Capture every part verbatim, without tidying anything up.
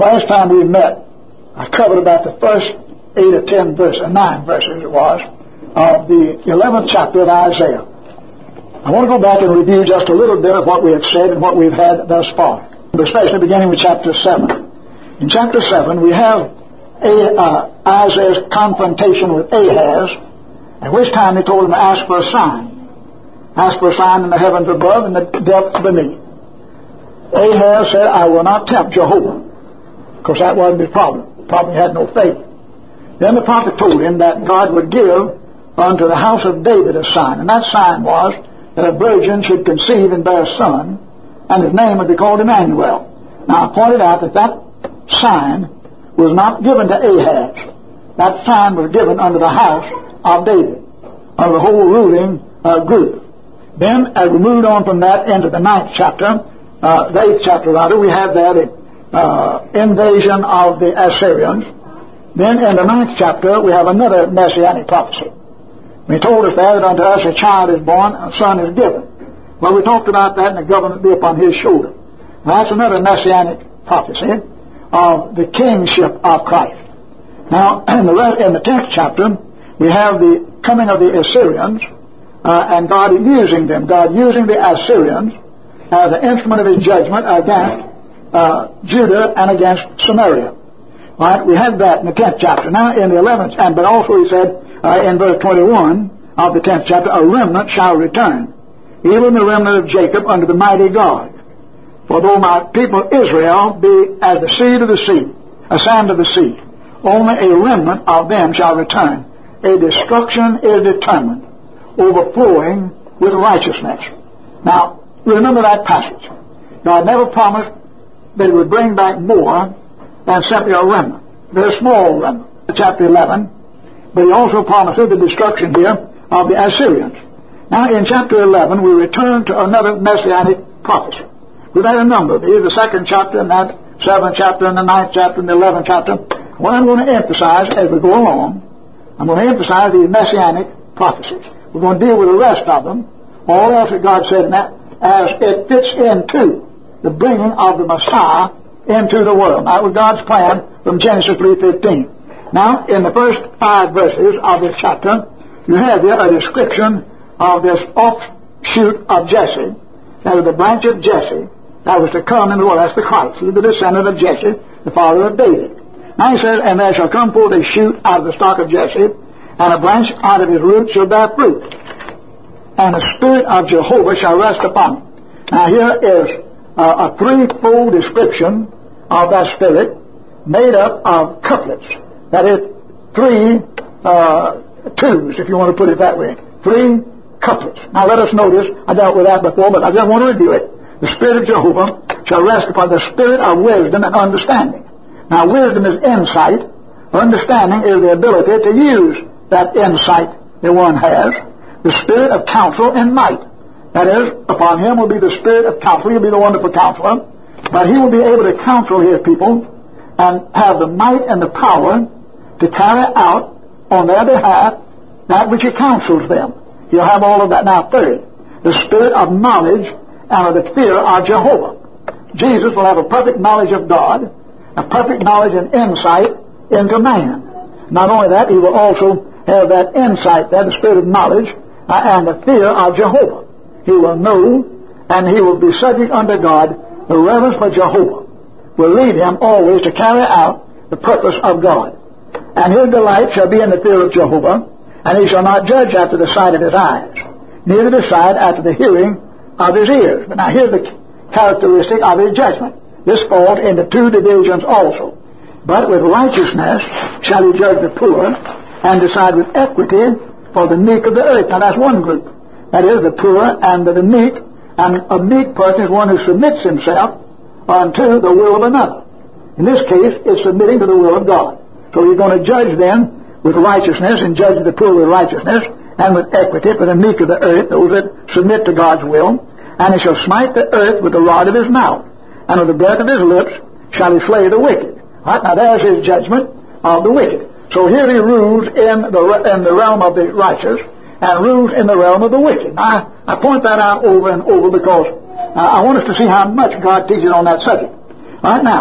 last time we met, I covered about the first eight or ten verses, or nine verses it was, of the eleventh chapter of Isaiah. I want to go back and review just a little bit of what we have said and what we've had thus far, especially beginning with chapter seven. In chapter seven, we have a, uh, Isaiah's confrontation with Ahaz, at which time he told him to ask for a sign. Ask for a sign in the heavens above and the depths beneath. Ahaz said, I will not tempt Jehovah. Of course, that wasn't his problem. Probably had no faith. Then the prophet told him that God would give unto the house of David a sign, and that sign was that a virgin should conceive and bear a son, and his name would be called Emmanuel. Now, I pointed out that that sign was not given to Ahaz. That sign was given unto the house of David, under the whole ruling uh, group. Then, as we moved on from that into the ninth chapter, uh, the eighth chapter rather, we have there the uh, invasion of the Assyrians. Then in the ninth chapter, we have another messianic prophecy. He told us there that unto us a child is born, a son is given. Well, we talked about that, and the government be upon his shoulder. Now, that's another messianic prophecy of the kingship of Christ. Now, in the, in the tenth chapter, we have the coming of the Assyrians, uh, and God using them, God using the Assyrians as an instrument of his judgment against uh, Judah and against Samaria. All right, we had that in the tenth chapter. Now, in the eleventh, and but also he said uh, in verse twenty-one of the tenth chapter, a remnant shall return, even the remnant of Jacob unto the mighty God. For though my people Israel be as the seed of the sea, a sand of the sea, only a remnant of them shall return. A destruction is determined, overflowing with righteousness. Now, remember that passage. God never promised that he would bring back more than simply a remnant. Very small remnant. Chapter eleven. But he also promises the destruction here of the Assyrians. Now, in chapter eleven, we return to another messianic prophecy. We've had a number of these, the second chapter and that seventh chapter and the ninth chapter and the eleventh chapter. What I'm going to emphasize as we go along, I'm going to emphasize these messianic prophecies. We're going to deal with the rest of them, all else that God said in that, as it fits into the bringing of the Messiah into the world. That was God's plan from Genesis three fifteen. Now, in the first five verses of this chapter, you have here a description of this offshoot of Jesse. That was the branch of Jesse that was to come in the world. That's the Christ. He's the descendant of Jesse, the father of David. Now he says, and there shall come forth a shoot out of the stock of Jesse, and a branch out of his root shall bear fruit, and the Spirit of Jehovah shall rest upon him. Now here is uh, a threefold description of that Spirit made up of couplets. That is, three uh, twos, if you want to put it that way. Three couplets. Now let us notice, I dealt with that before, but I just want to review it. The Spirit of Jehovah shall rest upon the spirit of wisdom and understanding. Now wisdom is insight. Understanding is the ability to use that insight that one has. The spirit of counsel and might. That is, upon him will be the spirit of counsel. He'll be the wonderful counselor. But he will be able to counsel his people and have the might and the power to carry out on their behalf that which he counsels them. He'll have all of that. Now third, the spirit of knowledge and of the fear of Jehovah. Jesus will have a perfect knowledge of God, a perfect knowledge and insight into man. Not only that, he will also have that insight there, the spirit of knowledge uh, and the fear of Jehovah. He will know, and he will be subject unto God. The reverence for Jehovah will lead him always to carry out the purpose of God. And his delight shall be in the fear of Jehovah, and he shall not judge after the sight of his eyes, neither decide after the hearing of his ears. But now here's the characteristic of his judgment. This falls into two divisions also. But with righteousness shall he judge the poor, and decide with equity for the meek of the earth. Now that's one group. That is, the poor and the meek. And a meek person is one who submits himself unto the will of another. In this case, it's submitting to the will of God. So he's going to judge them with righteousness, and judge the poor with righteousness, and with equity for the meek of the earth, those that submit to God's will. And he shall smite the earth with the rod of his mouth, and with the breath of his lips shall he slay the wicked. Right, now there's his judgment of the wicked. So here he rules in the in the realm of the righteous, and rules in the realm of the wicked. Now, I, I point that out over and over because uh, I want us to see how much God teaches on that subject. All right, now,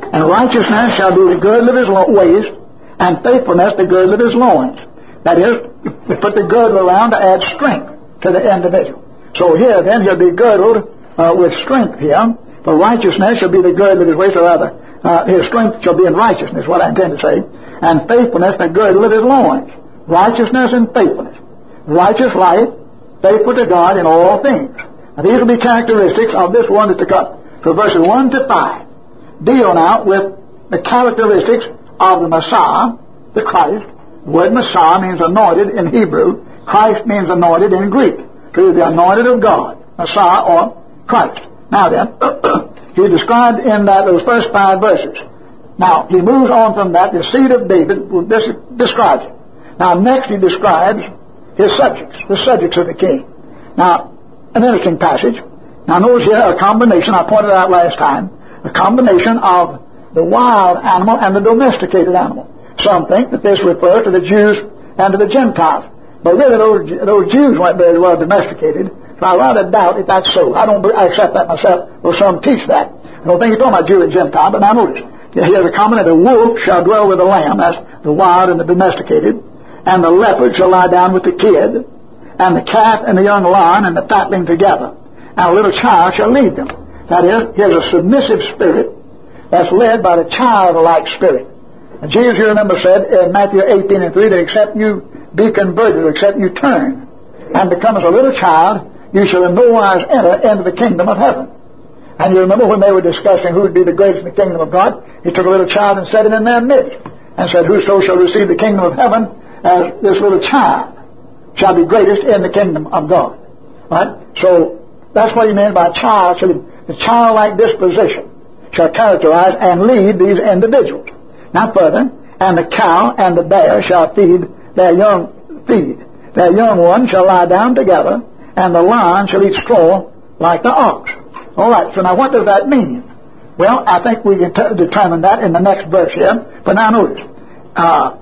And righteousness shall be the girdle of his waist, and faithfulness the girdle of his loins. That is, we put the girdle around to add strength to the individual. So here then he'll be girdled uh, with strength here. For righteousness shall be the girdle of his waist, or rather, uh, his strength shall be in righteousness, what I intend to say. And faithfulness the girdle of his loins. Righteousness and faithfulness. Righteous life, faithful to God in all things. Now these will be characteristics of this one that's to come. So verses one to five deal now with the characteristics of the Messiah, the Christ. The word Messiah means anointed in Hebrew. Christ means anointed in Greek. So he's the anointed of God, Messiah or Christ. Now then, he described in that those first five verses. Now, he moves on from that. The seed of David this describes it. Now, next he describes his subjects, the subjects of the king. Now, an interesting passage. Now, notice here a combination, I pointed out last time, a combination of the wild animal and the domesticated animal. Some think that this refers to the Jews and to the Gentiles. But really, those, those Jews weren't very well domesticated. So I rather doubt if that's so. I don't I accept that myself, or some teach that. I don't think he's talking about Jew and Gentile, but now notice. Here's a comment: the wolf shall dwell with the lamb, that's the wild and the domesticated, and the leopard shall lie down with the kid, and the calf and the young lion and the fatling together, and a little child shall lead them. That is, here's a submissive spirit that's led by the childlike spirit. And Jesus, you remember, said in Matthew eighteen and three that except you be converted, or except you turn and become as a little child, you shall in no wise enter into the kingdom of heaven. And you remember when they were discussing who would be the greatest in the kingdom of God, he took a little child and set him in their midst, and said, whoso shall receive the kingdom of heaven as this little child shall be greatest in the kingdom of God. Right? So that's what he meant by child. So the childlike disposition shall characterize and lead these individuals. Now further, and the cow and the bear shall feed their young feed. Their young ones shall lie down together, and the lion shall eat straw like the ox. All right, so now what does that mean? Well, I think we can t- determine that in the next verse here. But now notice, uh,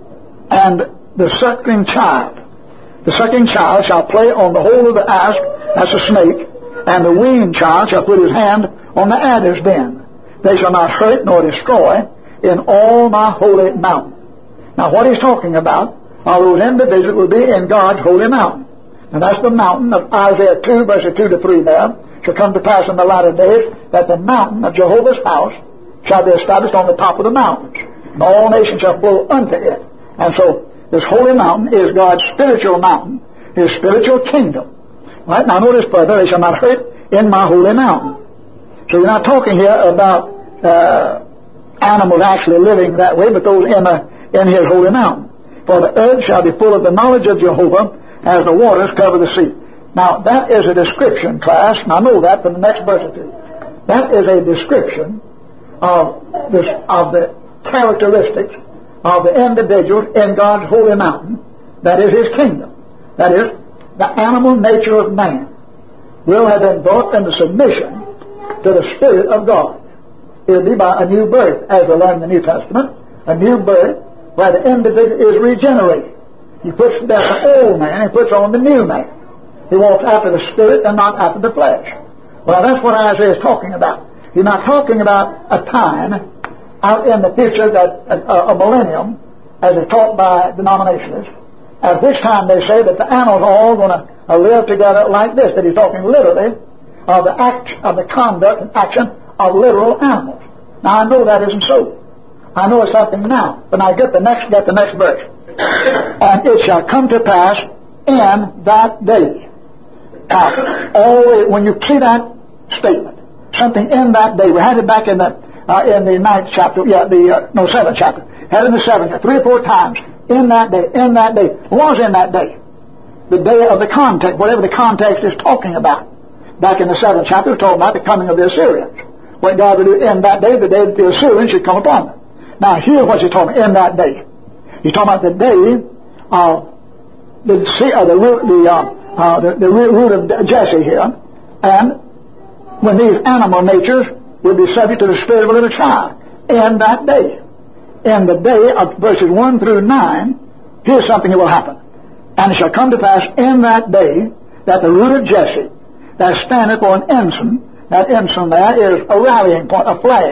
and the suckling child, the suckling child shall play on the hole of the asp, that's a snake, and the weaned child shall put his hand on the adder's den. They shall not hurt nor destroy in all my holy mountain. Now what he's talking about are those individuals will be in God's holy mountain. And that's the mountain of Isaiah two, verses two to three there. Shall come to pass in the latter days that the mountain of Jehovah's house shall be established on the top of the mountains, and all nations shall flow unto it. And so this holy mountain is God's spiritual mountain, his spiritual kingdom. Right? Now notice further, they shall not hurt in my holy mountain. So you're not talking here about uh, animals actually living that way, but those in, a, in his holy mountain. For the earth shall be full of the knowledge of Jehovah as the waters cover the sea. Now, that is a description, class, and I know that from the next verse or two. That is a description of, this, of the characteristics of the individuals in God's holy mountain. That is his kingdom. That is, the animal nature of man will have been brought into submission to the Spirit of God. It will be by a new birth, as we learn in the New Testament, a new birth where the individual is regenerated. He puts to death the old man, he puts on the new man. He walks after the Spirit and not after the flesh. Well, that's what Isaiah is talking about. He's not talking about a time out in the future, that a, a millennium, as is taught by denominationalists, at which time they say that the animals are all going to uh, live together like this, that he's talking literally of the act, of the conduct and action of literal animals. Now, I know that isn't so. I know it's something now. But now get the next, get the next verse. And it shall come to pass in that day. Now, always, when you see that statement, something in that day, we had it back in the uh, in the ninth chapter, yeah, the uh, no seventh chapter, had it in the seventh, three or four times. In that day, in that day, what was in that day? The day of the context, whatever the context is talking about. Back in the seventh chapter, it's talking about the coming of the Assyrians. What God will do in that day, the day that the Assyrians should come upon them. Now, here, what's he talking about in that day? He's talking about the day of the uh, the root, the uh, Uh, the, the root of Jesse here, and when these animal natures will be subject to the spirit of a little child in that day. In the day of verses one through nine, here's something that will happen. And it shall come to pass in that day that the root of Jesse, that standeth for an ensign, that ensign there is a rallying point, a flag,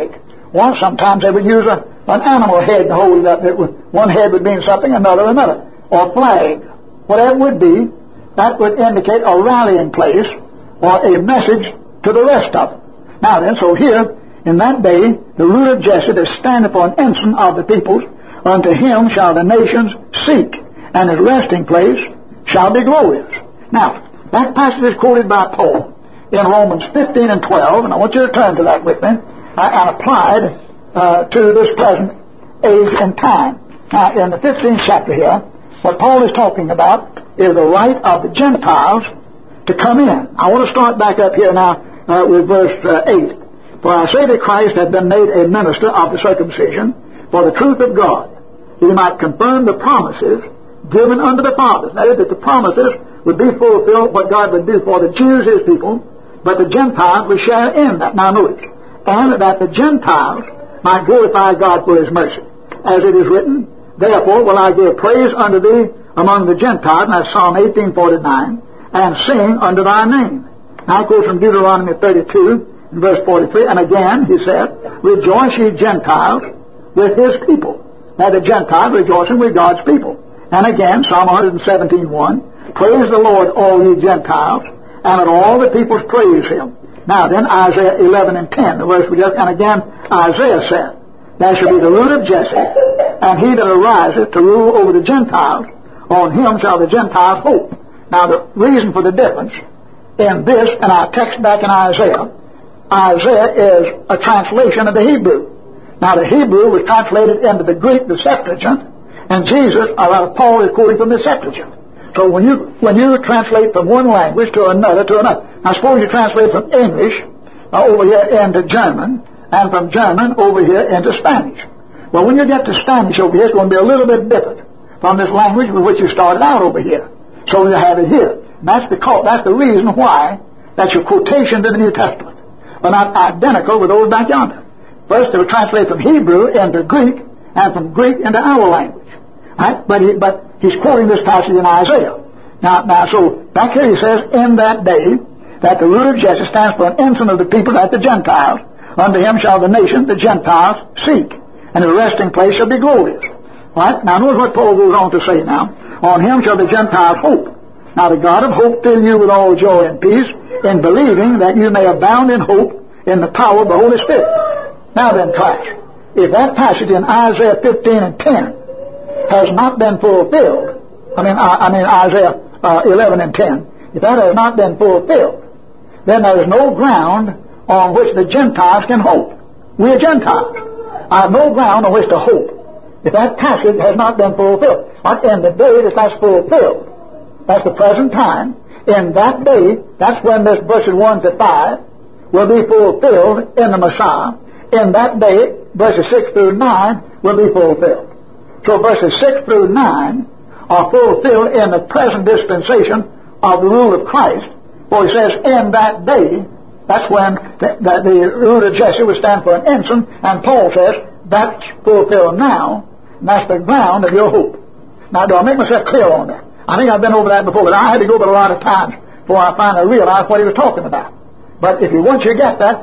Well, sometimes they would use a, an animal head to hold it up. It would, one head would mean something, another another. Or flag. Whatever it would be, that would indicate a rallying place or a message to the rest of them. Now then, so here, in that day, the root of Jesse is standing for an ensign of the peoples. Unto him shall the nations seek, and his resting place shall be glorious. Now, that passage is quoted by Paul in Romans fifteen and twelve, and I want you to turn to that with me, uh, and applied uh, to this present age and time. Now, in the fifteenth chapter here, what Paul is talking about is the right of the Gentiles to come in. I want to start back up here now uh, with verse uh, eight. For I say that Christ hath been made a minister of the circumcision for the truth of God, that he might confirm the promises given unto the fathers. That is, that the promises would be fulfilled, what God would do for the Jews, his people, but the Gentiles would share in that. Now notice, and that the Gentiles might glorify God for his mercy. As it is written, therefore will I give praise unto thee among the Gentiles, and that's Psalm eighteen forty-nine, and sing unto thy name. Now it goes from Deuteronomy thirty-two, in verse forty-three, and again he said, rejoice ye Gentiles with his people. Now the Gentiles rejoicing with God's people. And again, Psalm one seventeen one, praise the Lord, all ye Gentiles, and let all the peoples praise him. Now then, Isaiah eleven and ten, the verse we just, and again, Isaiah said, there shall be the root of Jesse, and he that ariseth to rule over the Gentiles, on him shall the Gentiles hope. Now the reason for the difference in this and our text back in Isaiah, Isaiah is a translation of the Hebrew. Now the Hebrew was translated into the Greek, the Septuagint, and Jesus, or Paul, is quoting from the Septuagint. So when you when you translate from one language to another to another, now suppose you translate from English uh, over here into German, and from German over here into Spanish. Well, when you get to Spanish over here, it's going to be a little bit different from this language with which you started out over here. So you have it here. And that's the that's the reason why that your quotations in the New Testament are not identical with those back yonder. First, they were translated from Hebrew into Greek, and from Greek into our language. Right? But he, but he's quoting this passage in Isaiah. Now, now, so back here he says, in that day, that the root of Jesse stands for an ensign of the people, that the Gentiles. Unto him shall the nation, the Gentiles, seek, and the resting place shall be glorious. Right? Now, notice what Paul goes on to say now. On him shall the Gentiles hope. Now, the God of hope fill you with all joy and peace in believing that you may abound in hope in the power of the Holy Spirit. Now then, class, if that passage in Isaiah fifteen and ten has not been fulfilled, I mean, I, I mean Isaiah uh, eleven and ten, if that has not been fulfilled, then there is no ground on which the Gentiles can hope. We are Gentiles. I have no ground on which to hope if that passage has not been fulfilled. But in the day that that's fulfilled, that's the present time, in that day, that's when this verses one to five will be fulfilled in the Messiah. In that day, verses six through nine will be fulfilled. So verses six through nine are fulfilled in the present dispensation of the rule of Christ. For he says, in that day, that's when the, the, the root of Jesse would stand for an ensign, and Paul says, that's fulfilled now, and that's the ground of your hope. Now, do I make myself clear on that? I think I've been over that before, but I had to go over it a lot of times before I finally realized what he was talking about. But if you once you get that,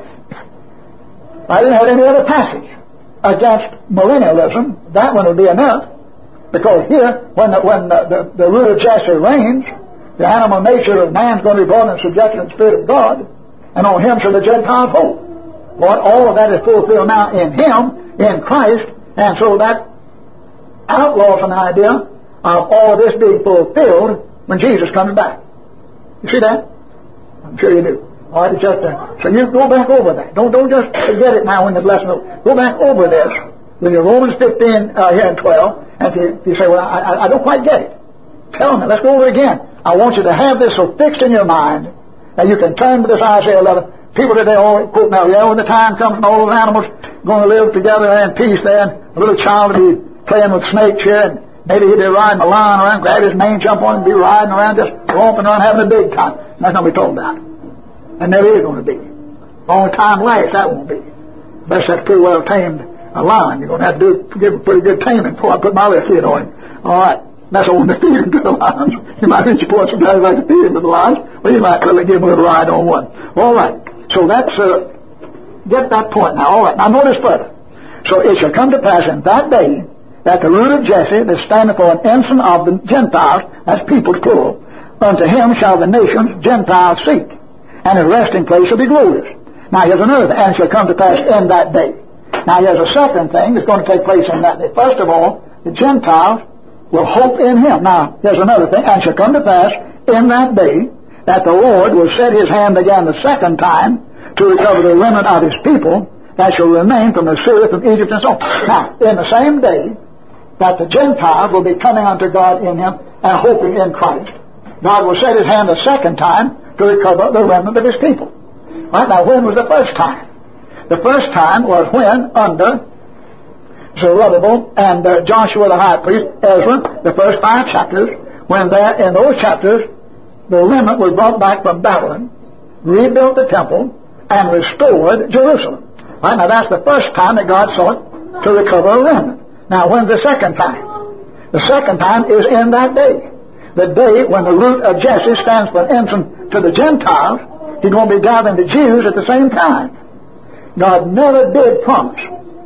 I didn't have any other passage against millennialism. That one would be enough, because here, when the, when the, the, the root of Jesse reigns, the animal nature of man's going to be brought in subjection to the Spirit of God, and on him shall the Gentiles hope. Lord, all of that is fulfilled now in him, in Christ, and so that outlaws an idea of all of this being fulfilled when Jesus comes back. You see that? I'm sure you do. All right, it's just uh, so you go back over that. Don't don't just forget it now when the lesson over. Go back over this with your Romans fifteen uh, here and twelve, and if you, if you say, well, I, I, I don't quite get it, tell me. Let's go over it again. I want you to have this so fixed in your mind that you can turn to this Isaiah eleven. People today always quote now, yeah, when the time comes and all those animals going to live together in peace there, and a little child will be playing with snakes here, and maybe he'll be riding a lion around, grab his mane, jump on him, and be riding around, just romping around, having a big time. That's not what we're talking about. And never is going to be. Long time lasts, that won't be. Unless that's pretty well tamed a lion. You're going to have to do give a pretty good taming before I put my left foot on him. All right. That's all to feed him to the lions. You might reach a point sometimes like to feed him to the lions, or you might really give him a little ride on one. All right. So that's, uh, get that point now. All right. Now notice further. So it shall come to pass in that day that the root of Jesse, that standeth for an ensign of the Gentiles, that's people plural, unto him shall the nations, Gentiles, seek, and his resting place shall be glorious. Now here's another thing, and it shall come to pass in that day. Now here's a second thing that's going to take place in that day. First of all, the Gentiles will hope in him. Now here's another thing, and it shall come to pass in that day that the Lord will set his hand again the second time to recover the remnant of his people that shall remain from Assyria, from Egypt, and so on. Now, in the same day that the Gentiles will be coming unto God in him and hoping in Christ, God will set his hand the second time to recover the remnant of his people. Right now, when was the first time? The first time was when, under Zerubbabel and uh, Joshua the high priest, Ezra, the first five chapters, when there in those chapters the remnant was brought back from Babylon, rebuilt the temple, and restored Jerusalem. Right, now that's the first time that God sought to recover a remnant. Now when's the second time? The second time is in that day. The day when the root of Jesse stands for an ensign to the Gentiles. He's going to be gathering the Jews at the same time. God never did promise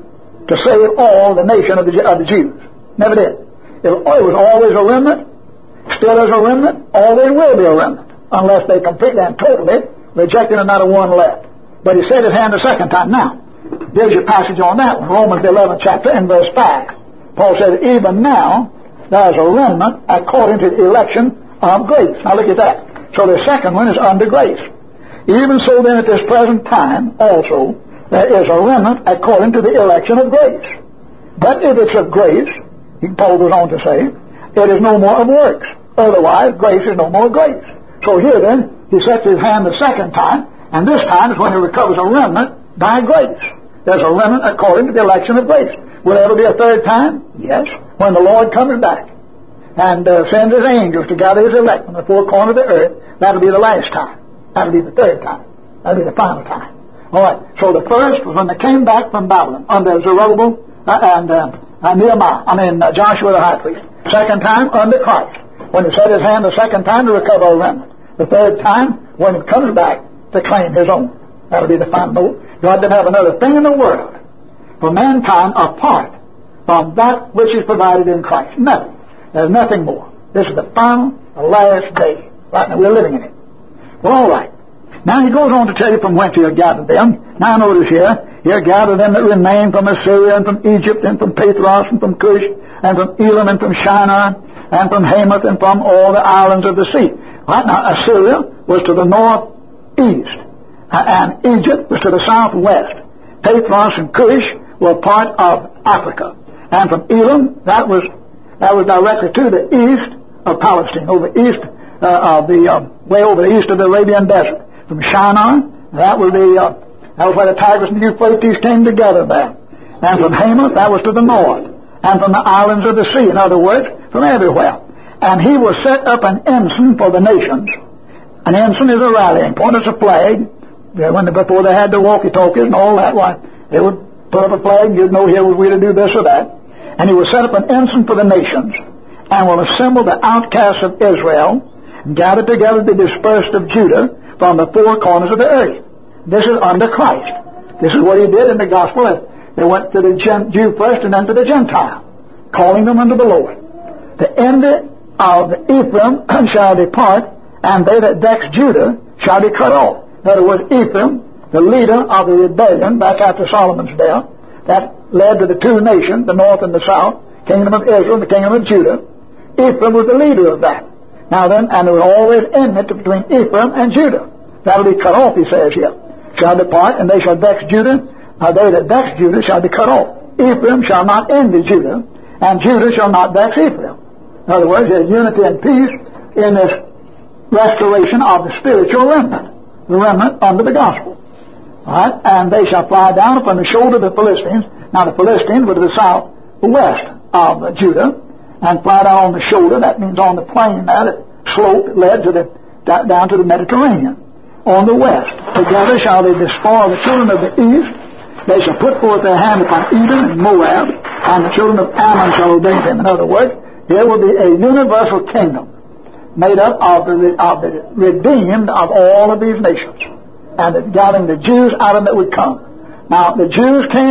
to save all the nation of the, of the Jews. Never did. It, it was always a remnant, still is a remnant, always will be a remnant, unless they completely and totally rejected and not a one left. But he set his hand the second time. Now, there's your passage on that one, Romans the eleventh chapter in verse five. Paul said, even now there is a remnant according to the election of grace. Now look at that. So the second one is under grace. Even so then at this present time also there is a remnant according to the election of grace. But if it's of grace, Paul goes on to say, it is no more of works. Otherwise, grace is no more grace. So here then, he sets his hand the second time, and this time is when he recovers a remnant by grace. There's a remnant according to the election of grace. Will there ever be a third time? Yes. When the Lord comes back and uh, sends his angels to gather his elect from the four corners of the earth, that'll be the last time. That'll be the third time. That'll be the final time. All right. So the first was when they came back from Babylon under Zerubbabel uh, and uh, uh, Nehemiah. I mean uh, Joshua the high priest. Second time under Christ, when he set his hand the second time to recover a remnant. The third time when he comes back to claim his own. That'll be the final. God didn't have another thing in the world for mankind apart from that which is provided in Christ. Nothing. There's nothing more. This is the final, the last day. Right now we're living in it. Well, all right. Now he goes on to tell you from whence he had gathered them. Now notice here, he had gathered them that remained from Assyria and from Egypt and from Pathros and from Cush and from Elam and from Shinar and from Hamath and from all the islands of the sea. Right now Assyria was to the northeast and Egypt was to the southwest. Pathros and Cush were part of Africa. And from Elam, that was that was directly to the east of Palestine, over east uh, of the uh, way over the east of the Arabian desert. From Shinar, that was the uh, that was where the Tigris and the Euphrates came together there. And from Hamath, that was to the north. And from the islands of the sea, in other words, from everywhere. And he will set up an ensign for the nations. An ensign is a rallying point, it's a flag. When they, before they had the walkie-talkies and all that, why, they would put up a flag, you'd know here was we to do this or that. And he will set up an ensign for the nations, and will assemble the outcasts of Israel, and gather together the dispersed of Judah from the four corners of the earth. This is under Christ. This is what he did in the gospel. They went to the Jew first and then to the Gentile, calling them unto the Lord. The end of Ephraim shall depart, and they that vex Judah shall be cut off. In other words, Ephraim, the leader of the rebellion back after Solomon's death, that led to the two nations, the north and the south, kingdom of Israel and the kingdom of Judah. Ephraim was the leader of that. Now then, and there was always enmity between Ephraim and Judah. That will be cut off, he says here. Shall depart, and they shall vex Judah. Uh, they that vex Judah shall be cut off. Ephraim shall not envy Judah, and Judah shall not vex Ephraim. In other words, there's unity and peace in this restoration of the spiritual remnant, the remnant under the gospel. All right? And they shall fly down upon the shoulder of the Philistines. Now the Philistines were to the southwest of Judah, and fly down on the shoulder. That means on the plain there, that slope led to the down to the Mediterranean. On the west, together shall they despoil the children of the east. They shall put forth their hand upon Edom and Moab, and the children of Ammon shall obey them. In other words, there will be a universal kingdom made up of the, of the redeemed of all of these nations, and the, gathering the Jews out of them that would come. Now, the Jews came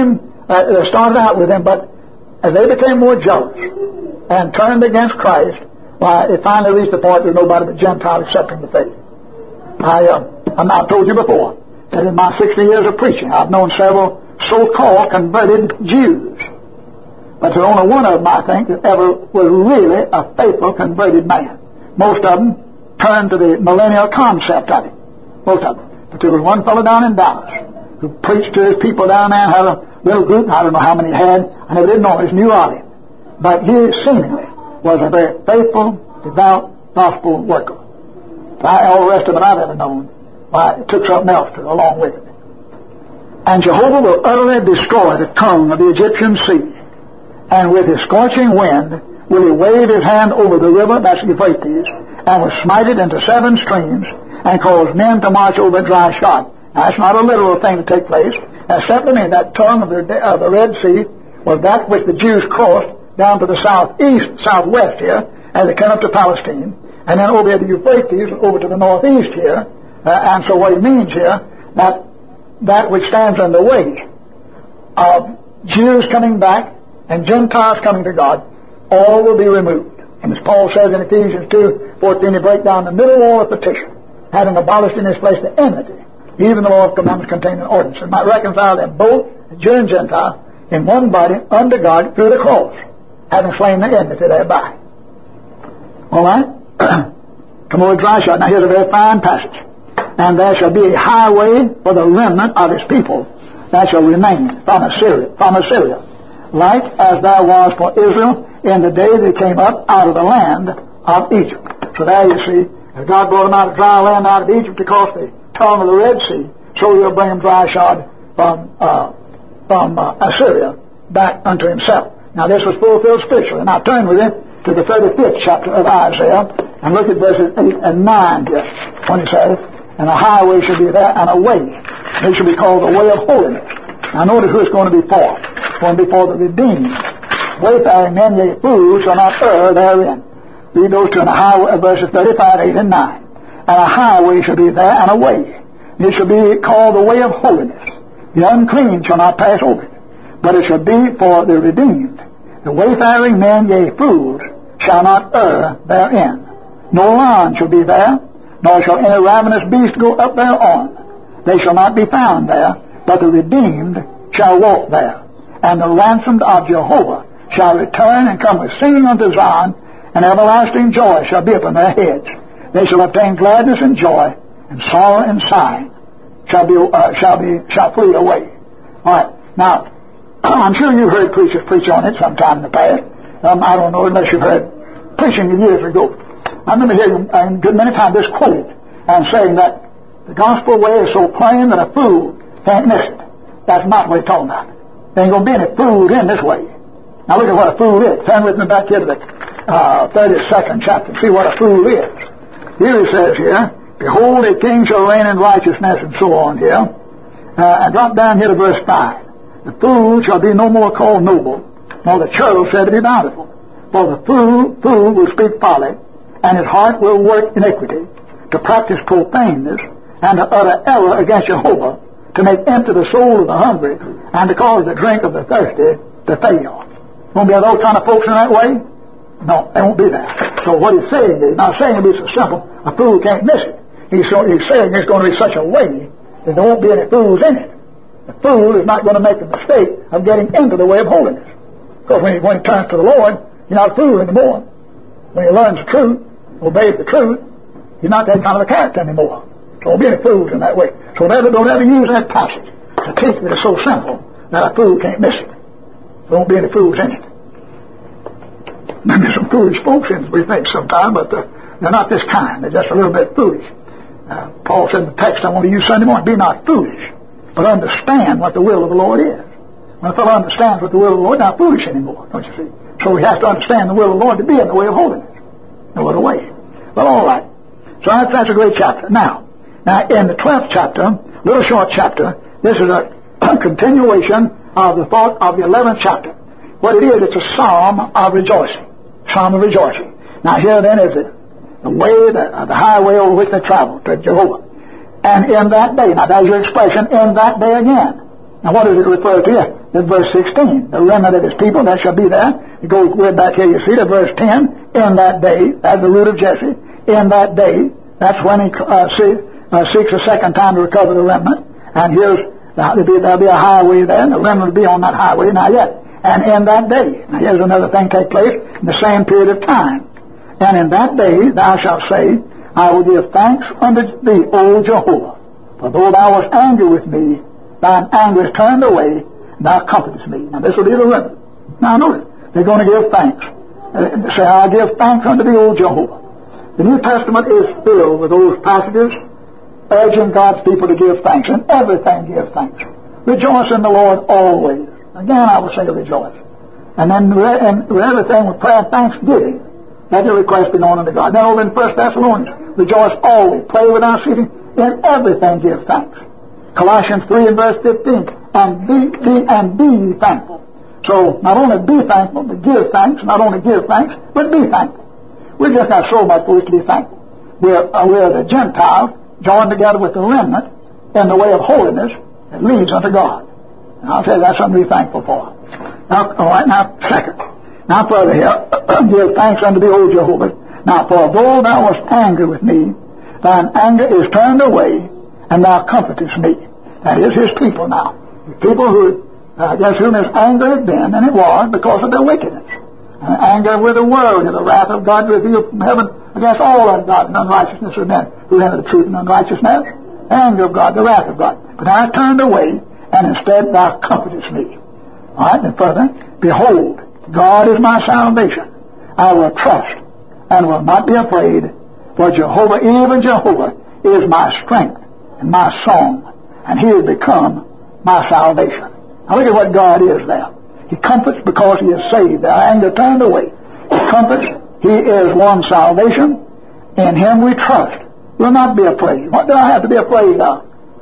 uh, they started out with him, but as they became more jealous and turned against Christ, why, it finally reached the point that nobody but Gentiles accepting the faith. I, uh, I've told you before that in my sixty years of preaching, I've known several so-called converted Jews. But there's only one of them, I think, that ever was really a faithful converted man. Most of them turned to the millennial concept of it. Most of them. But there was one fellow down in Dallas who preached to his people down there and had a little group. I don't know how many he had. I never did know. It was New Orleans. But he seemingly was a very faithful, devout, gospel worker. All the rest of it I've ever known, why, it took something else to along with it. And Jehovah will utterly destroy the tongue of the Egyptian sea, and with his scorching wind will he wave his hand over the river, that's Euphrates, and will smite it into seven streams, and cause men to march over dry shod. Now, that's not a literal thing to take place. That simply means that tongue of the, of the Red Sea was that which the Jews crossed down to the southeast, southwest here, as they came up to Palestine, and then over the Euphrates, over to the northeast here. Uh, and so what he means here, that that which stands in the way of Jews coming back and Gentiles coming to God, all will be removed. And as Paul says in Ephesians two fourteen, he break down the middle wall of petition, having abolished in his place the enmity, even the law of commandments contained in ordinances, might reconcile them both, Jew and Gentile, in one body under God through the cross, having slain the enmity thereby. All right? Come over dry shod. Now here's a very fine passage. And there shall be a highway for the remnant of his people that shall remain from Assyria, from Assyria, like as there was for Israel in the day they came up out of the land of Egypt. So there you see, God brought them out of dry land out of Egypt across the tongue of the Red Sea, so he'll bring them dry shod from uh, from uh, Assyria back unto himself. Now this was fulfilled spiritually. Now turn with it to the thirty-fifth chapter of Isaiah and look at verses eight and nine here, when he says, and a highway shall be there, and a way. It shall be called the way of holiness. Now notice who it's going to be for. It's going to be for the redeemed. Wayfaring men, yea, fools, shall not err therein. Read those two in the highway, verses thirty-five, eight, and nine. And a highway shall be there, and a way. It shall be called the way of holiness. The unclean shall not pass over it, but it shall be for the redeemed. The wayfaring men, yea, fools, shall not err therein. No lion shall be there, nor shall any ravenous beast go up thereon. They shall not be found there, but the redeemed shall walk there. And the ransomed of Jehovah shall return and come with singing unto Zion, and everlasting joy shall be upon their heads. They shall obtain gladness and joy, and sorrow and sighing shall be uh, shall be shall flee away. All right. Now, I'm sure you've heard preachers preach on it sometime in the past. Um, I don't know unless you've heard preaching years ago. I remember hearing a good many times this quote and saying that the gospel way is so plain that a fool can't miss it. That's not what he's talking about. There ain't going to be any fools in this way. Now look at what a fool is. Turn with me back here to the uh, thirty-second chapter and see what a fool is. Here he says here, behold, a king shall reign in righteousness, and so on here. Uh, and drop down here to verse five. The fool shall be no more called noble, nor the churl said to be bountiful. For the fool, fool will speak folly, and his heart will work iniquity, to practice profaneness, and to utter error against Jehovah, to make empty the soul of the hungry, and to cause the drink of the thirsty to fail. Won't be those kind of folks in that way? No, they won't be there. So what he's saying is, not saying it'll be so simple, a fool can't miss it. He's, so, he's saying it's going to be such a way that there won't be any fools in it. The fool is not going to make the mistake of getting into the way of holiness. Because when he, when he turns to the Lord, he's not a fool anymore. When he learns the truth, obeys the truth, he's not that kind of a character anymore. So there won't be any fools in that way. So never, don't ever use that passage to teach that it's so simple that a fool can't miss it. There won't be any fools in it. Maybe some foolish folks in it, we think sometimes, but uh, they're not this kind. They're just a little bit foolish. Uh, Paul said in the text I want to use Sunday morning, be not foolish, but understand what the will of the Lord is. When a fellow understands what the will of the Lord, not foolish anymore, don't you see? So he has to understand the will of the Lord to be in the way of holiness. No other way. Well, all right. So that's, that's a great chapter. Now, now in the twelfth chapter, little short chapter, this is a continuation of the thought of the eleventh chapter. What it is, it's a psalm of rejoicing. Psalm of rejoicing. Now here then is it, the way, the, uh, the highway over which they travel to Jehovah. And in that day, now there's your expression, in that day again. Now what does it refer to here? That's verse sixteen. The remnant of his people, that shall be there. It goes way back here, you see, to verse ten. In that day, that's the root of Jesse. In that day, that's when he uh, see, uh, seeks a second time to recover the remnant. And here's, there'll be, there'll be a highway there, and the remnant will be on that highway, not yet. And in that day, now here's another thing take place in the same period of time. And in that day thou shalt say, I will give thanks unto thee, O Jehovah, for though thou wast angry with me, thine anger is turned away, and thou comfortest me. Now this will be the remnant. Now notice, they're going to give thanks. Uh, say, I'll give thanks unto thee, O Jehovah. The New Testament is filled with those passages urging God's people to give thanks. And everything give thanks. Rejoice in the Lord always. Again, I will say rejoice. And then re- and everything with prayer and thanksgiving, let your request be known unto God. Then over in First Thessalonians, rejoice always, pray without ceasing, in everything give thanks. Colossians three and verse fifteen, and be, be and be thankful. So not only be thankful, but give thanks. Not only give thanks, but be thankful. We've just got so much for which to be thankful. We're, uh, we're the Gentiles joined together with the remnant in the way of holiness that leads unto God. And I'll tell you, that's something to be thankful for. Now, all right, now, second. Now, further here, give thanks unto thee, O Jehovah. Now, for though thou wast angry with me, thine anger is turned away, and thou comfortest me. That is his people now. The people who, uh, against whom his anger had been, and it was because of their wickedness. And anger with the world, and the wrath of God revealed from heaven against all ungodly and unrighteousness of men who have the truth and unrighteousness. Anger of God, the wrath of God. But thou turned away, and instead thou comfortest me. All right, and further, behold, God is my salvation. I will trust and will not be afraid, for Jehovah, even Jehovah, is my strength and my song, and he has become my salvation. Now look at what God is there. He comforts because he is saved. Their anger turned away. He comforts. He is one salvation. In him we trust. We'll not be afraid. What do I have to be afraid of?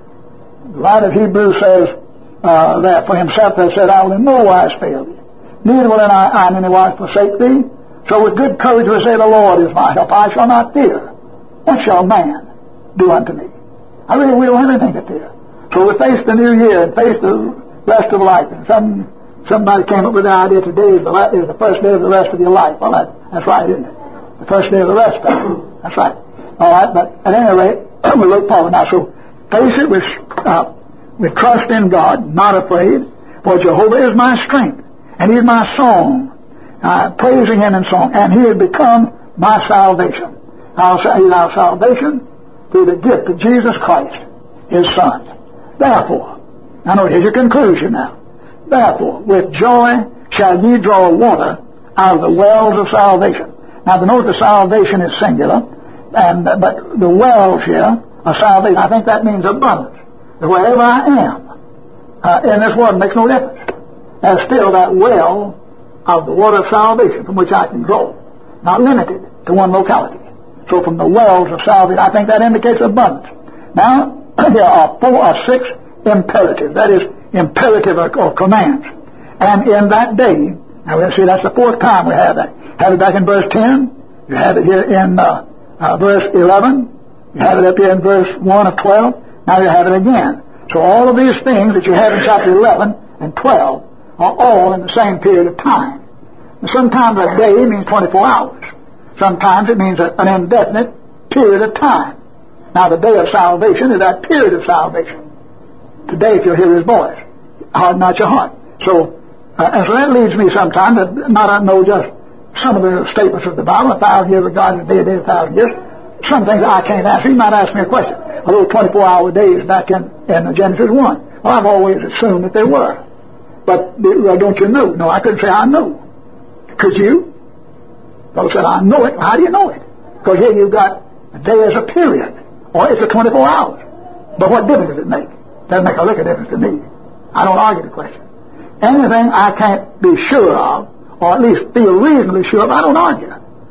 The writer of Hebrews says uh, that for himself has said, I will in no wise fail thee. Neither will I, I in any wise forsake thee. So with good courage we say, the Lord is my help. I shall not fear. What shall man do unto me? I really we don't have anything to fear. So we face the new year and face the rest of life. And some somebody came up with the idea today is the, is the first day of the rest of your life. Well, that, that's right, isn't it? The first day of the rest of it. That's right. All right, but at any rate, we look forward now. So face it with, uh, with trust in God, not afraid, for Jehovah is my strength, and he is my song, uh, praising him in song, and he has become my salvation. I'll say our salvation through the gift of Jesus Christ, his Son. Therefore, I know here's your conclusion now. Therefore, with joy shall ye draw water out of the wells of salvation. Now, the note of salvation is singular, and uh, but the wells here are salvation. I think that means abundance. That wherever I am uh, in this world makes no difference. There's still that well of the water of salvation from which I can draw, not limited to one locality. So from the wells of salvation, I think that indicates abundance. Now, there are four or six imperatives. That is, imperative or, or commands. And in that day, now we'll see that's the fourth time we have that. Have it back in verse ten. You have it here in uh, uh, verse eleven. You have it up here in verse one of twelve. Now you have it again. So all of these things that you have in chapter eleven and twelve are all in the same period of time. And sometimes a day means twenty-four hours. Sometimes it means a, an indefinite period of time. Now the day of salvation is that period of salvation. Today, if you'll hear his voice, harden not your heart. So, uh, and so that leads me sometimes to not know just some of the statements of the Bible. A thousand years of God is a day, a day, a thousand years. Some things I can't answer. You might ask me a question. Are those twenty-four hour days back in, in Genesis one? Well, I've always assumed that they were. But well, don't you know? No, I couldn't say I know. Could you? Fellow said, I know it. How do you know it? Because here you've got a day as a period, or it's a twenty-four hours. But what difference does it make? Doesn't make a lick of difference to me. I don't argue the question. Anything I can't be sure of, or at least feel reasonably sure of, I don't argue.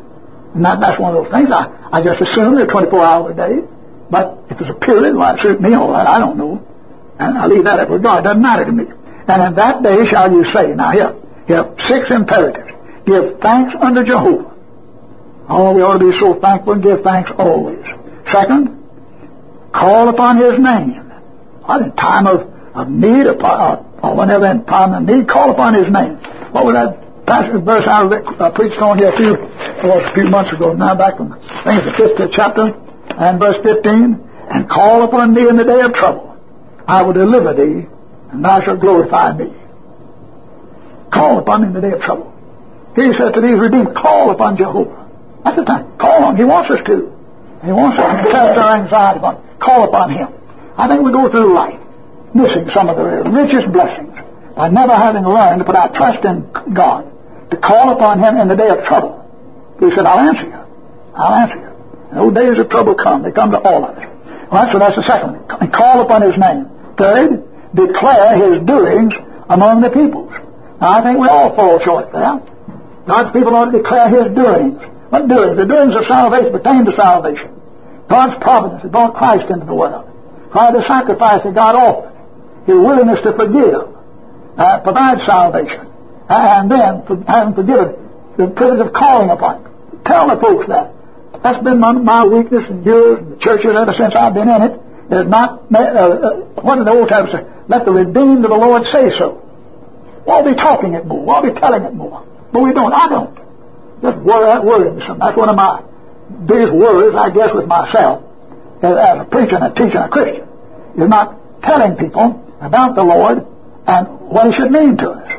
And that, that's one of those things. I, I just assume they're twenty-four hours a day. But if it's a period, well, it suits me all right. I don't know. And I leave that up with God. It doesn't matter to me. And in that day shall you say, now here, here, six imperatives. Give thanks unto Jehovah. Oh, we ought to be so thankful and give thanks always. Second, call upon his name. What, in time of, of need or, or, or whenever in time of need, call upon His name. What was that passage verse I uh, preached on here a few, well, a few months ago now, back from, I think it's the fiftieth chapter, and verse fifteen, and call upon me in the day of trouble. I will deliver thee, and thou shalt glorify me. Call upon me in the day of trouble. He said to these redeemed, call upon Jehovah. That's the time. Call on. He wants us to. He wants us to cast our anxiety upon. Call upon Him. I think we go through life missing some of the richest blessings by never having learned to put our trust in God, to call upon Him in the day of trouble. He said, I'll answer you. I'll answer you. And those days of trouble come. They come to all of us. Well, so that's the second one. And call upon His name. Third, declare His doings among the peoples. Now, I think we all fall short there. God's people ought to declare His doings. What doings? The doings of salvation pertain to salvation. God's providence has brought Christ into the world. By the sacrifice that God offered, His willingness to forgive, uh, provide salvation, and then, for having forgiven, the privilege of calling upon it. Tell the folks that. That's been my, my weakness and yours and the churches ever since I've been in it. Is not, uh, uh, what did the Old Testament say? Let the redeemed of the Lord say so. Why be talking it more? Why be telling it more? But we don't. I don't. Just worry, worrying something. That's one of my biggest worries, I guess, with myself, as, as a preacher and a teacher and a Christian. Is not telling people about the Lord and what He should mean to us.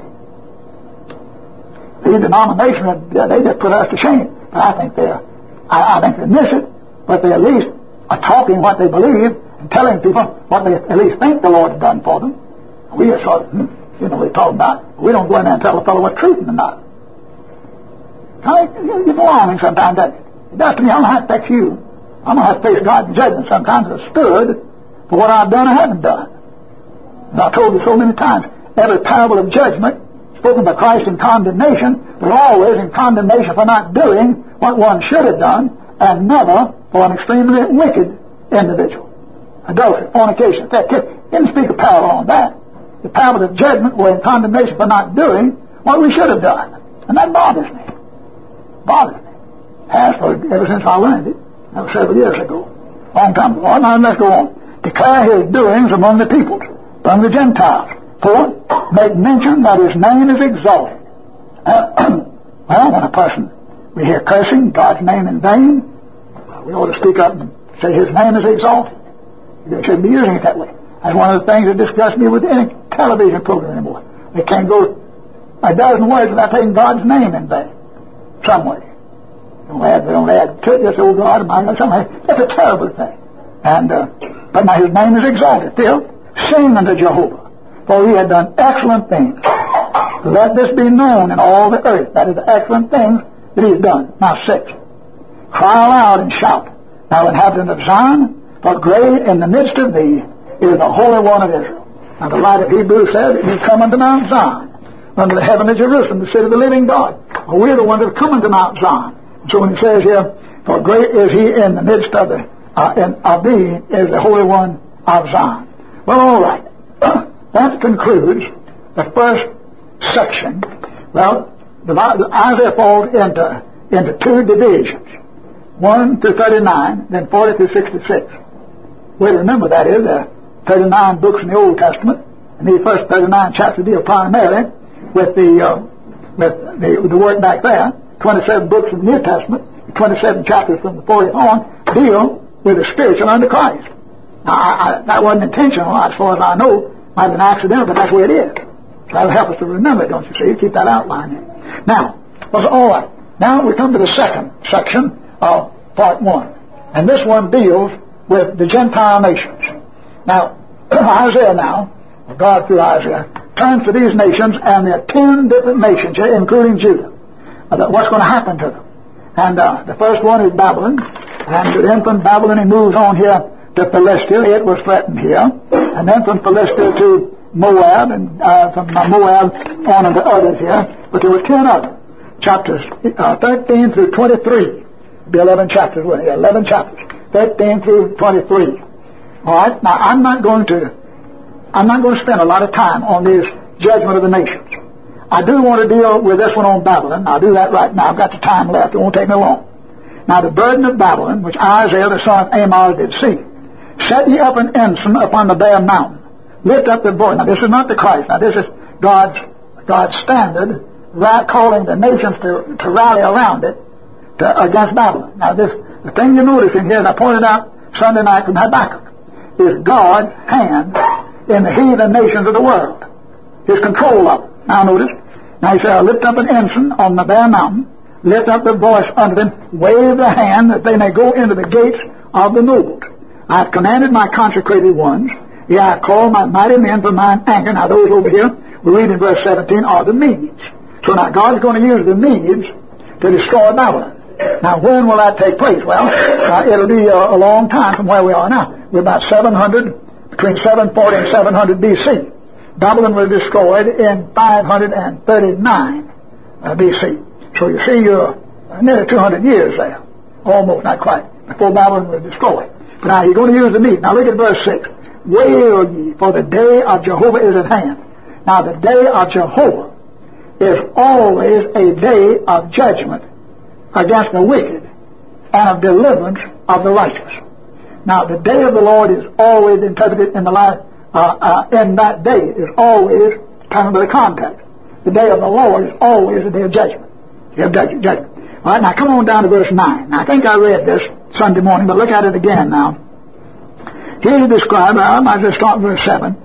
These denominations, they just put us to shame. But I think they're, I, I think they miss it, but they at least are talking what they believe and telling people what they at least think the Lord has done for them. We are sort of, hmm, you know what we're talking about. We don't go in there and tell the fellow what's truth or not. I mean, you belong sometimes, doesn't it? It does to me. I'm going to have to fix you. I'm going to have to face God's judgment sometimes as stood for what I've done or haven't done. And I've told you so many times, every parable of judgment spoken by Christ in condemnation, but always in condemnation for not doing what one should have done, and never for an extremely wicked individual. Adultery, fornication, theft. He didn't speak a parable on that. The parable of judgment were in condemnation for not doing what we should have done. And that bothers me. Bothers me. Has for ever since I learned it. That was several years ago. Long time ago. Now let's go on. Declare His doings among the peoples, among the Gentiles. Fourth, make mention that His name is exalted. Uh, well, when a person, we hear cursing God's name in vain, we ought to speak up and say His name is exalted. You shouldn't be using it that way. That's one of the things that disgusts me with any television program anymore. They can't go a dozen words without taking God's name in vain. Some way. They don't add, they don't add to it, just, oh God, my God, something. That's a terrible thing. And, uh, but now His name is exalted. Fifth, sing unto Jehovah, for He had done excellent things. Let this be known in all the earth. That is the excellent things that He has done. Now, sixth, cry aloud and shout, thou inhabitant of Zion, for great in the midst of thee is the Holy One of Israel. Now the writer of Hebrews says, He come unto Mount Zion, unto the heaven of Jerusalem, the city of the living God. Well, we're the ones that have come unto Mount Zion. So when He says here, for great is He in the midst of the uh, in, of thee is the Holy One of Zion. Well, all right. That concludes the first section. Well, the, Isaiah falls into into two divisions, one through thirty-nine, then forty through sixty-six. We remember that is there are thirty-nine books in the Old Testament, and these first thirty-nine chapters deal primarily with the uh, with the, the work back there. twenty-seven books in the New Testament, twenty-seven chapters from the fortieth on, deal with the spiritual under Christ. Now, I, I, that wasn't intentional, as far as I know. Might have been accidental, but that's the way it is. So that'll help us to remember it, don't you see? Keep that outline in. Now, well, all right. Now we come to the second section of part one. And this one deals with the Gentile nations. Now, Isaiah now, God through Isaiah, turns to these nations, and there are ten different nations here, including Judah. Uh, what's going to happen to them? And uh, the first one is Babylon. And then from Babylon he moves on here to Philistia. It was threatened here. And then from Philistia to Moab, and uh, from Moab on to others here. But there were ten others. Chapters uh, thirteen through twenty-three. It'll be eleven chapters, wouldn't it? eleven chapters. thirteen through twenty-three. All right. Now, I'm not going to, I'm not going to spend a lot of time on this judgment of the nations. I do want to deal with this one on Babylon. I'll do that right now. I've got the time left. It won't take me long. Now, the burden of Babylon, which Isaiah the son of Amos did see. Set ye up an ensign upon the bare mountain. lift up the voice. Now, this is not the Christ. Now, this is God's, God's standard, right, calling the nations to, to rally around it to, against Babylon. Now, this, the thing you notice in here, as I pointed out Sunday night from Habakkuk, is God's hand in the heathen nations of the world. His control of it. Now, notice. Now, he said, I'll lift up an ensign on the bare mountain, lift up the voice unto them, wave the hand that they may go into the gates of the nobles. I have commanded my consecrated ones, yea, I have called my mighty men for mine anger. Now those over here, we read in verse seventeen, are the Medes. So now God's going to use the Medes to destroy Babylon. Now when will that take place? Well, uh, it'll be a, a long time from where we are now. We're about seven hundred, between seven forty and seven hundred B C. Babylon was destroyed in five hundred thirty-nine uh, B C. So you see, you're nearly two hundred years there. Almost, not quite, before Babylon was destroyed. But now you're going to use the Medes. Now look at verse six. Wail ye, for the day of Jehovah is at hand. Now the day of Jehovah is always a day of judgment against the wicked and of deliverance of the righteous. Now the day of the Lord is always interpreted in the life, uh, uh, in that day is always kind of the context. The day of the Lord is always a day of judgment. Day of judgment. All right, now come on down to verse nine. Now I think I read this Sunday morning, but look at it again now. Here he described, I might just start verse seven,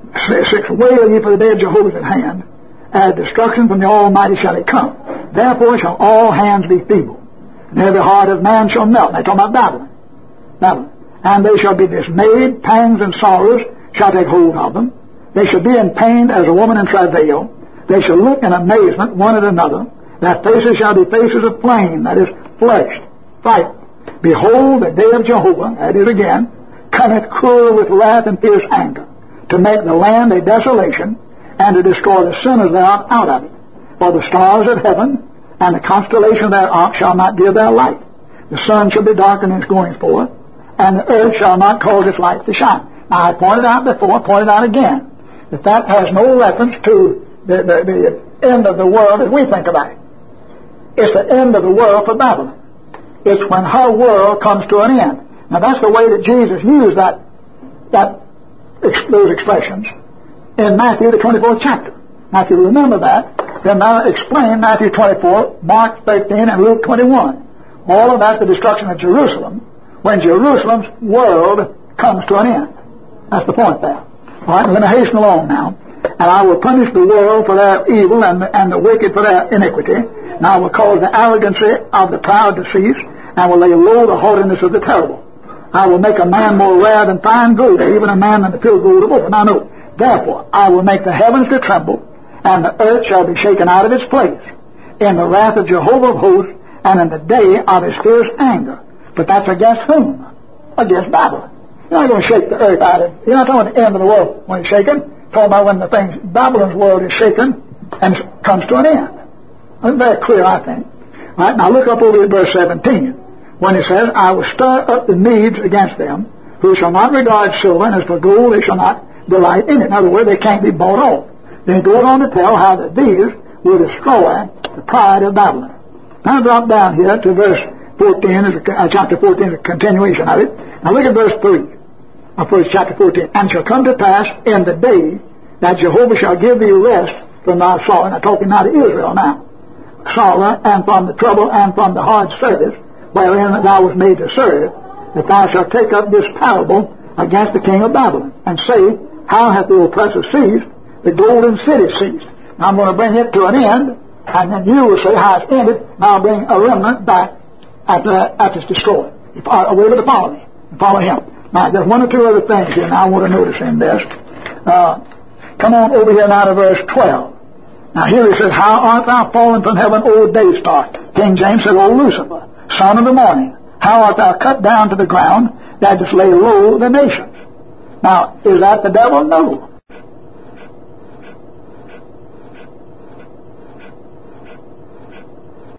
six, wail ye, for the day of Jehovah is at hand, as destruction from the Almighty shall it come. Therefore shall all hands be feeble, and every heart of man shall melt. They're talking about Babylon. Babylon. And they shall be dismayed, pangs and sorrows shall take hold of them. They shall be in pain as a woman in travail. They shall look in amazement one at another. Their faces shall be faces of flame, that is, flushed, frightened. Behold, the day of Jehovah, that is again, cometh cruel with wrath and fierce anger, to make the land a desolation, and to destroy the sinners thereof out of it. For the stars of heaven and the constellation thereof shall not give their light. The sun shall be darkened in its going forth, and the earth shall not cause its light to shine. Now, I pointed out before, pointed out again, that that has no reference to the, the, the end of the world as we think about it. It's the end of the world for Babylon. It's when her world comes to an end. Now, that's the way that Jesus used that, that those expressions in Matthew, the twenty-fourth chapter. Now, if you remember that, then now explain Matthew twenty-four, Mark thirteen, and Luke twenty-one. All of that, the destruction of Jerusalem, when Jerusalem's world comes to an end. That's the point there. All right, I'm going to hasten along now. And I will punish the world for their evil and, and the wicked for their iniquity. And I will cause the arrogancy of the proud to cease, and will lay low the haughtiness of the terrible. I will make a man more rare than fine gold, even a man than the pure gold of Ophir. Now note, therefore I will make the heavens to tremble, and the earth shall be shaken out of its place, in the wrath of Jehovah of hosts, and in the day of his fierce anger. But that's against whom? Against Babylon. You're not going to shake the earth out of it. You're not talking about the end of the world when it's shaken. You're talking about when the things, Babylon's world is shaken and comes to an end. That's very clear, I think. All right, now look up over at verse seventeen. When it says, I will stir up the Medes against them, who shall not regard silver, and as for gold they shall not delight in it. In other words, they can't be bought off. Then he goes on to tell how that these will destroy the pride of Babylon. Now drop down here to verse fourteen, uh, chapter fourteen, is a continuation of it. Now look at verse three of first chapter fourteen. And shall come to pass in the day that Jehovah shall give thee rest from thy sorrow. Now talking now to Israel now. Sorrow, and from the trouble, and from the hard service, wherein thou was made to serve, that thou shalt take up this parable against the king of Babylon, and say, how hath the oppressor seized, the golden city seized. Now I'm going to bring it to an end, and then you will say how it's ended, and I'll bring a remnant back after, after it's destroyed. Away with the follow me, follow him. Now there's one or two other things here now I want to notice in this. Uh, come on over here now to verse twelve. Now here he says, how art thou fallen from heaven, O day star? King James said, O Lucifer, son of the morning, how art thou cut down to the ground, that dost lay low the nations? Now, is that the devil? No.